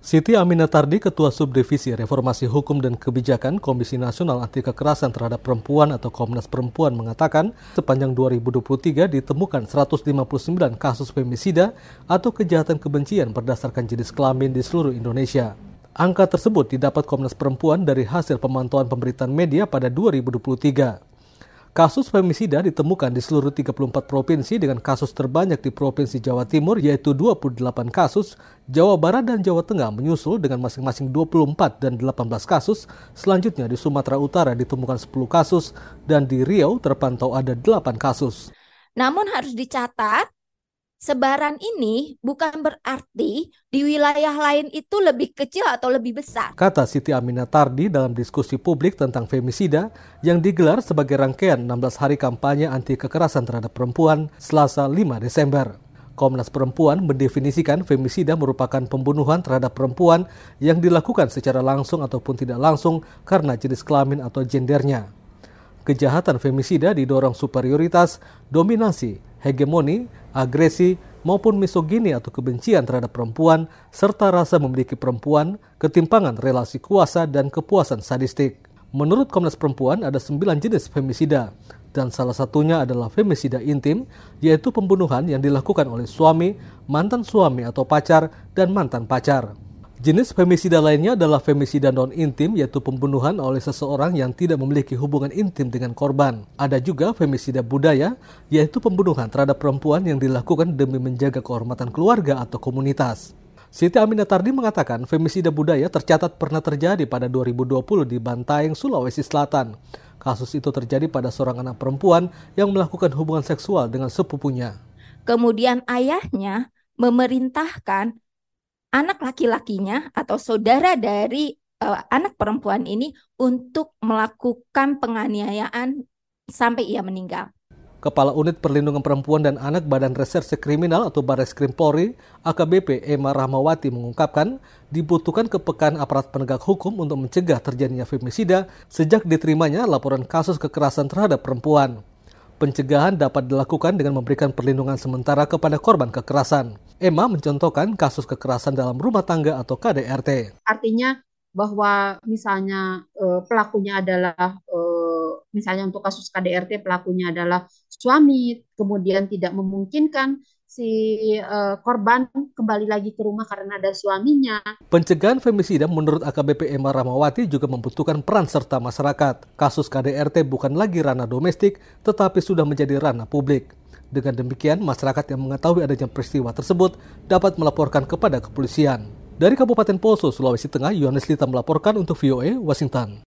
Siti Aminah-Tardi, Ketua Subdivisi Reformasi Hukum dan Kebijakan Komisi Nasional Anti Kekerasan Terhadap Perempuan atau Komnas Perempuan mengatakan sepanjang 2023 ditemukan 159 kasus femisida atau kejahatan kebencian berdasarkan jenis kelamin di seluruh Indonesia. Angka tersebut didapat Komnas Perempuan dari hasil pemantauan pemberitaan media pada 2023. Kasus femisida ditemukan di seluruh 34 provinsi dengan kasus terbanyak di Provinsi Jawa Timur yaitu 28 kasus, Jawa Barat dan Jawa Tengah menyusul dengan masing-masing 24 dan 18 kasus, selanjutnya di Sumatera Utara ditemukan 10 kasus dan di Riau terpantau ada 8 kasus. Namun harus dicatat, sebaran ini bukan berarti di wilayah lain itu lebih kecil atau lebih besar. Kata Siti Aminah-Tardi dalam diskusi publik tentang femisida yang digelar sebagai rangkaian 16 hari kampanye anti kekerasan terhadap perempuan Selasa 5 Desember. Komnas Perempuan mendefinisikan femisida merupakan pembunuhan terhadap perempuan yang dilakukan secara langsung ataupun tidak langsung karena jenis kelamin atau gendernya. Kejahatan femisida didorong superioritas, dominasi, hegemoni, agresi, maupun misogini atau kebencian terhadap perempuan, serta rasa memiliki perempuan, ketimpangan relasi kuasa, dan kepuasan sadistik. Menurut Komnas Perempuan, ada 9 jenis femisida, dan salah satunya adalah femisida intim, yaitu pembunuhan yang dilakukan oleh suami, mantan suami atau pacar, dan mantan pacar. Jenis femisida lainnya adalah femisida non-intim, yaitu pembunuhan oleh seseorang yang tidak memiliki hubungan intim dengan korban. Ada juga femisida budaya, yaitu pembunuhan terhadap perempuan yang dilakukan demi menjaga kehormatan keluarga atau komunitas. Siti Aminah-Tardi mengatakan femisida budaya tercatat pernah terjadi pada 2020 di Bantaeng, Sulawesi Selatan. Kasus itu terjadi pada seorang anak perempuan yang melakukan hubungan seksual dengan sepupunya. Kemudian ayahnya memerintahkan anak laki-lakinya atau saudara dari anak perempuan ini untuk melakukan penganiayaan sampai ia meninggal. Kepala Unit Perlindungan Perempuan dan Anak Badan Reserse Kriminal atau Barreskrim Polri, AKBP Emma Rahmawati mengungkapkan dibutuhkan kepekaan aparat penegak hukum untuk mencegah terjadinya femisida sejak diterimanya laporan kasus kekerasan terhadap perempuan. Pencegahan dapat dilakukan dengan memberikan perlindungan sementara kepada korban kekerasan. Emma mencontohkan kasus kekerasan dalam rumah tangga atau KDRT. Artinya bahwa misalnya pelakunya adalah misalnya untuk kasus KDRT pelakunya adalah suami, kemudian tidak memungkinkan si korban kembali lagi ke rumah karena ada suaminya. Pencegahan femisida menurut AKBP Emma Rahmawati juga membutuhkan peran serta masyarakat. Kasus KDRT bukan lagi ranah domestik, tetapi sudah menjadi ranah publik. Dengan demikian, masyarakat yang mengetahui adanya peristiwa tersebut dapat melaporkan kepada kepolisian. Dari Kabupaten Poso, Sulawesi Tengah, Yohanes Lita melaporkan untuk VOA Washington.